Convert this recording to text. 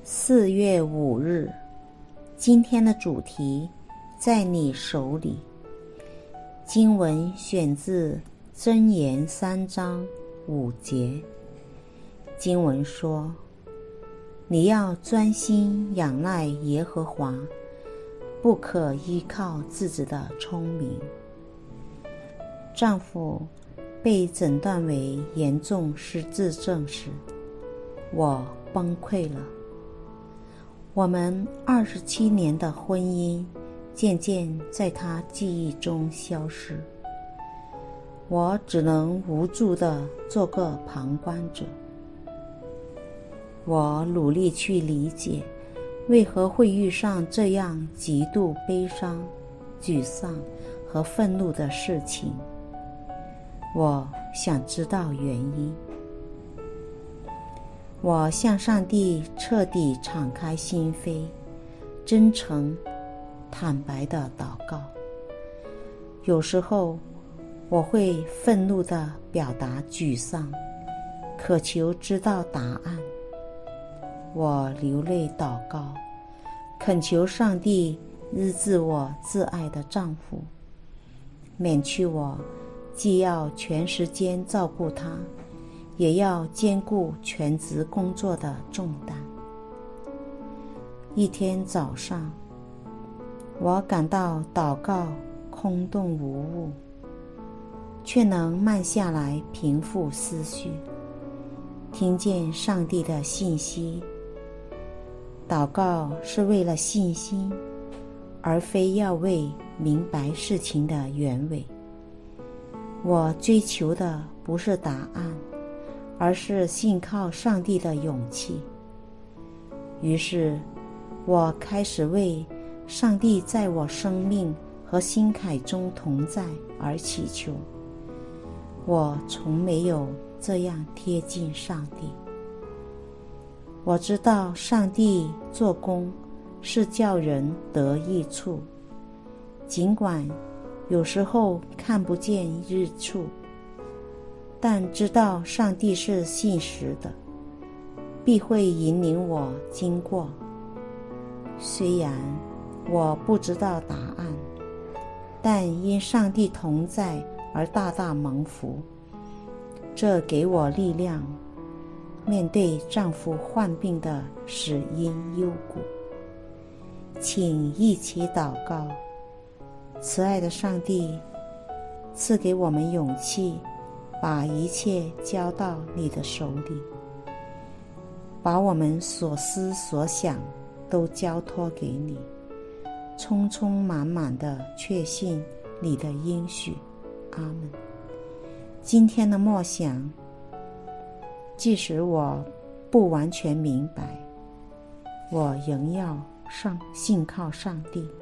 4月5日，今天的主题在你手里。经文选自箴言3章5节。经文说，你要专心仰赖耶和华，不可依靠自己的聪明。丈夫被诊断为严重失智症时，我崩溃了。我们27年的婚姻渐渐在他记忆中消失，我只能无助地做个旁观者。我努力去理解为何会遇上这样极度悲伤、沮丧和愤怒的事情。我想知道原因。我向上帝彻底敞开心扉，真诚坦白地祷告。有时候我会愤怒地表达沮丧，渴求知道答案。我流泪祷告，恳求上帝医治我挚爱的丈夫，免去我既要全时间照顾他，也要兼顾全职工作的重担。一天早上，我感到祷告空洞无物，却能慢下来平复思绪，听见上帝的信息。祷告是为了信心，而非要为明白事情的原委。我追求的不是答案，而是信靠上帝的勇气。于是，我开始为上帝在我生命和心坎中同在而祈求。我从没有这样贴近上帝。我知道上帝做工是叫人得益处，尽管有时候看不见益处，但知道上帝是信实的，必会引领我经过。虽然我不知道答案，但因上帝同在而大大蒙福，这给我力量，面对丈夫患病的死因幽谷。请一起祷告。慈爱的上帝，赐给我们勇气，把一切交到你的手里，把我们所思所想都交托给你，充充满满地确信你的应许。阿们。今天的默想，即使我不完全明白，我仍要信靠上帝。